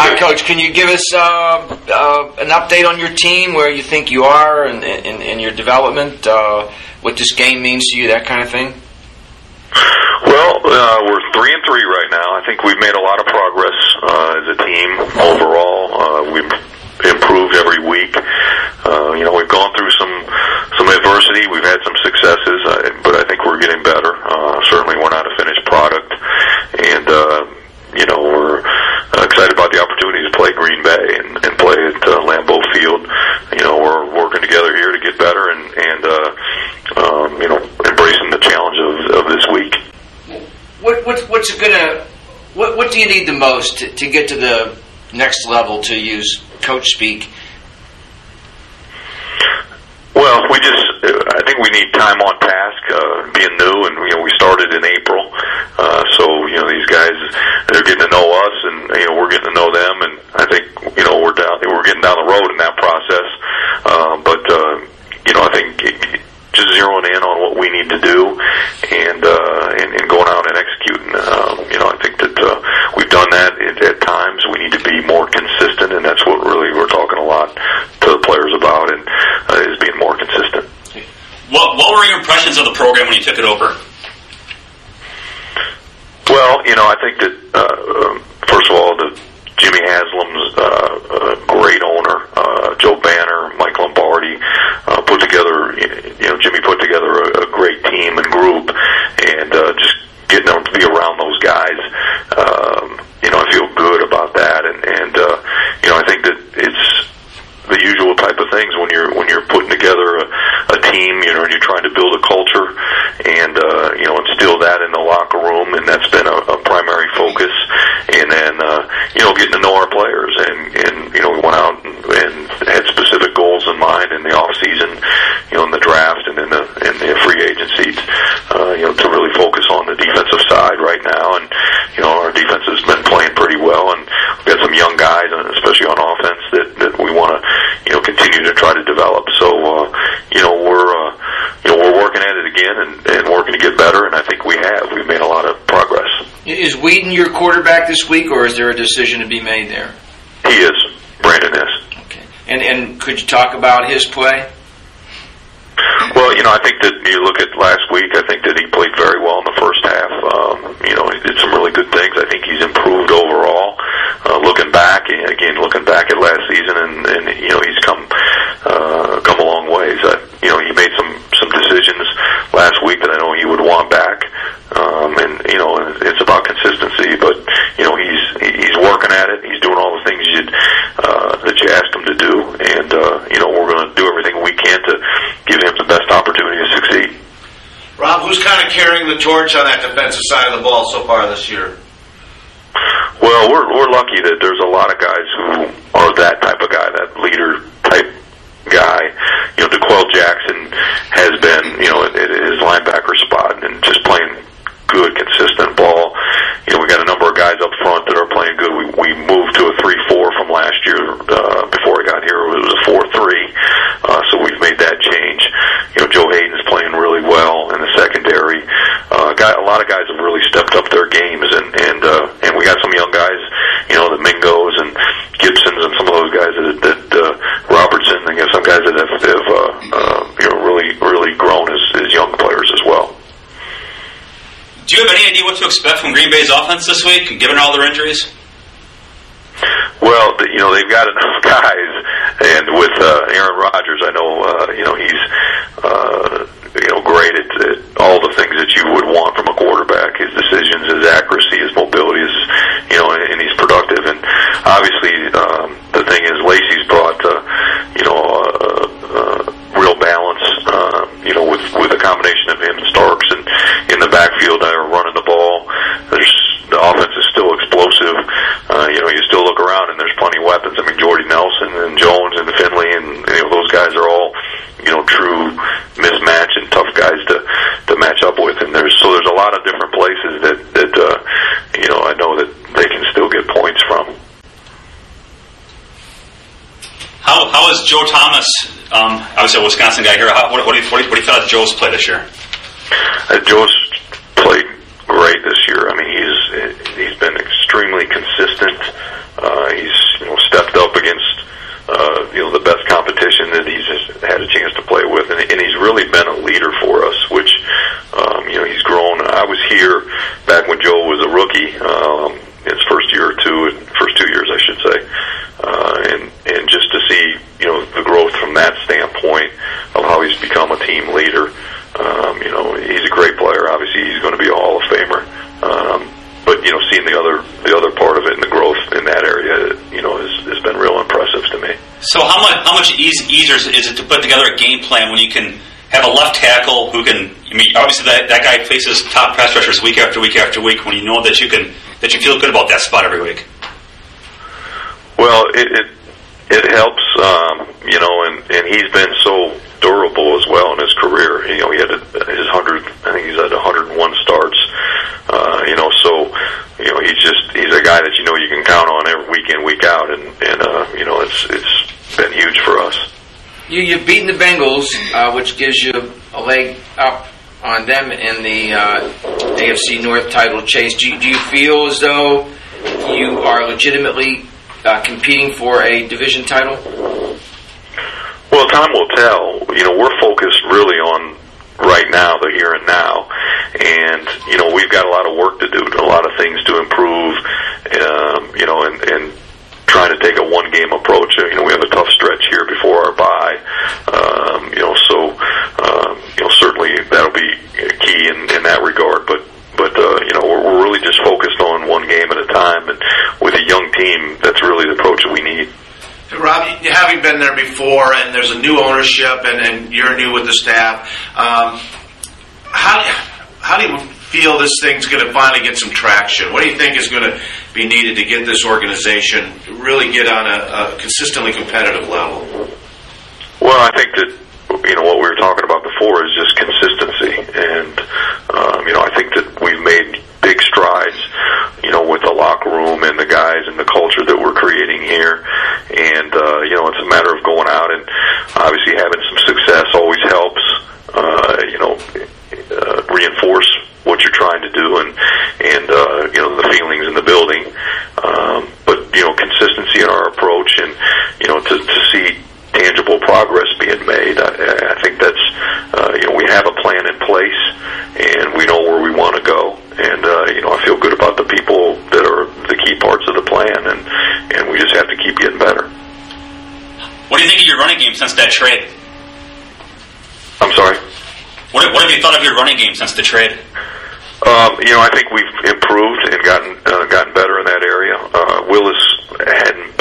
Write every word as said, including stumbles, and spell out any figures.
Hi, Coach. Can you give us uh, uh, an update on your team, where you think you are in, in, in your development, uh, what this game means to you, that kind of thing? Well, uh, we're three and three right now. I think we've made a lot of progress uh, as a team overall. Uh, we've improved every week. Uh, you know, we've gone through some some adversity. We've had some successes, uh, but I think we're getting better. Uh, certainly, we're not a finished product, and uh, you know, we're uh, excited about the opportunity to play Green Bay and, and play at uh, Lambeau Field. You know, we're working together here to get better, and and uh, um, you know, embracing the challenge of, of this week. What what what's gonna what what do you need the most to, to get to the next level, to use coach speak? Well, we just I think we need time on task, uh, being new, and you know, we started in April, uh, so you know, these guys, they're getting to know us, and you know, we're getting to know them, and I think you know, we're down we're getting down the road in that process, uh, but uh, you know, I think just zeroing in on what we need to do, and uh, and, and going out and executing. Um, you know, I think that uh, we've done that at, at times. We need to be more consistent, and that's what really we're talking a lot to the players about, and uh, is being more consistent. What What were your impressions of the program when you took it over? Well, you know, I think that uh, first of all, the Jimmy Haslam's uh, a great owner. Uh, Joe Banner, Mike Lombardi uh, put together. You know, Jimmy put together a, a great team and group, and uh, just getting them to be around those guys. Um, you know, I feel good about that, and and uh, you know, I think that it's the usual type of things when you're when you're putting together a, a team. You know, and you're trying to build a culture, and uh, you know, instill that in the locker room, and that's been a, a primary focus. And then uh, you know, getting to know our players, and and you know, we went out and, and had specific goals in mind in the off season, you know, in the draft and in the in the free agency, uh, you know, to really focus on the defensive side right now. And you know, our defense has been playing pretty well, and we've got some young guys, especially on offense, that that we want to you know continue to try to develop. So uh, you know, we're uh, you know we're working at it again, and, and working to get better. And I think we have. We've made a lot of progress. Is Whedon your quarterback this week, or is there a decision to be made there? He is. Brandon is. Okay. And and could you talk about his play? Well, you know, I think that you look at last week, I think that he played very well in the first half. Um, you know, he did some really good things. I think he's improved overall. Uh, looking back, again, looking back at last season, and, and you know, he's come uh, come a long ways. Uh, you know, he made some, some decisions last week that I know he would want back. Um, and, you know, it's about consistency, but, you know, he's he's working at it. He's doing all the things you uh, that you asked him to do. And, uh, you know, we're going to do everything we can to give him the best opportunity to succeed. Rob, who's kind of carrying the torch on that defensive side of the ball so far this year? Well, we're we're lucky that there's a lot of guys who are that type of guy, that leader type guy. You know, DeQuell Jackson has been, you know, at his linebacker spot and just playing good, consistent ball. You know, we got a number of guys up front that are playing good. We we moved to a three four from last year. Uh, before I got here, it was a four three. Uh, so we've made that change. You know, Joe Hayden's playing really well in the secondary. Uh, got a lot of guys have really stepped up their games, and and uh, and we got some young guys. You know, the Mingos and Gibsons and some of those guys that, that uh, Robertson. And you know, some guys that have, have uh, uh, you know really really grown as, as young players as well. Do you have any idea what to expect from Green Bay's offense this week, given all their injuries? Well, you know, they've got enough guys, and with uh, Aaron Rodgers, I know, uh, you know, he's, uh, you know, great at, at all the things that you would want from a quarterback. His decisions, his accuracy, his mobility, his, you know, and, and he's productive. And obviously, um, the thing is, Lacey's brought, uh, you know, uh, uh, real balance, uh, you know, with with a combination of him and Starks, and in the backfield, they're running the ball. There's the offense is still explosive. Uh, you know, you still look around and there's plenty of weapons. I mean, Jordy Nelson and Jones and Finley, and you know, those guys are all, you know, true mismatch and tough guys to to match up with. And there's so there's a lot of different places that that uh, you know, I know that they can still get points from. How how is Joe Thomas? Um, obviously a Wisconsin guy here. How, what, what do you what do you, what do you thought of Joe's play this year? Uh, Joe's played great this year. I mean, he's he's been extremely consistent. Uh, he's stepped up against uh, you know the best competition that he's had a chance to play with, and, and he's really been a leader for us. Which um, you know he's grown. I was here back when Joe was a rookie, um, his first year or two, first two years I should say, uh, and and just to see you know the growth from that standpoint of how he's become a team leader. Um, you know he's a great player. Obviously he's going to be a Hall of Famer. Um, But you know, seeing the other the other part of it and the growth in that area, you know, has, has been real impressive to me. So how much how much eas- easier is it to put together a game plan when you can have a left tackle who can? I mean, obviously that, that guy faces top pass rushers week after week after week. When you know that you can that you feel good about that spot every week. Well, it it, it helps, um, you know, and, and he's been so durable as well in his career. You know, he had a, his hundred. I think he's at one hundred one starts. Uh, you know, so you know he's just he's a guy that you know you can count on every week in, week out, and and uh, you know it's it's been huge for us. You you've beaten the Bengals, uh, which gives you a leg up on them in the uh, A F C North title chase. Do you, do you feel as though you are legitimately uh, competing for a division title? Well, time will tell. You know, we're focused really on right now, the here and now, and you know we've got a lot of work to do, a lot of things to improve. Um, you know, and, and trying to take a one-game approach. You know, we have a tough stretch here before our bye. Um, you know, so um, you know certainly that'll be key in, in that regard. But but uh, you know we're, we're really just focused on one game at a time, and with a young team, that's really the approach that we need. Rob, having been there before, and there's a new ownership, and, and you're new with the staff, um, how, how do you feel this thing's going to finally get some traction? What do you think is going to be needed to get this organization to really get on a, a consistently competitive level? Well, I think that you know what we were talking about before is just consistency, and um, you know I think that we've made big strides, you know, with the locker room and the guys and the culture that we're creating here. And, uh, you know, it's a matter of going out and obviously having some success always helps, uh, you know, uh, reinforce what you're trying to do and, and, uh, you know, the feelings in the building. Um, but, you know, consistency in our approach and, you know, to, to see tangible progress being made. I, I think that's, uh, you know, we have a plan in place and we know where we want to go. And, uh, you know, I feel good about the people that are the key parts of the plan, and, and we just have to keep getting better. What do you think of your running game since that trade? I'm sorry? What, what have you thought of your running game since the trade? Um, you know, I think we've improved and gotten uh, gotten better in that area. Uh, Willis hadn't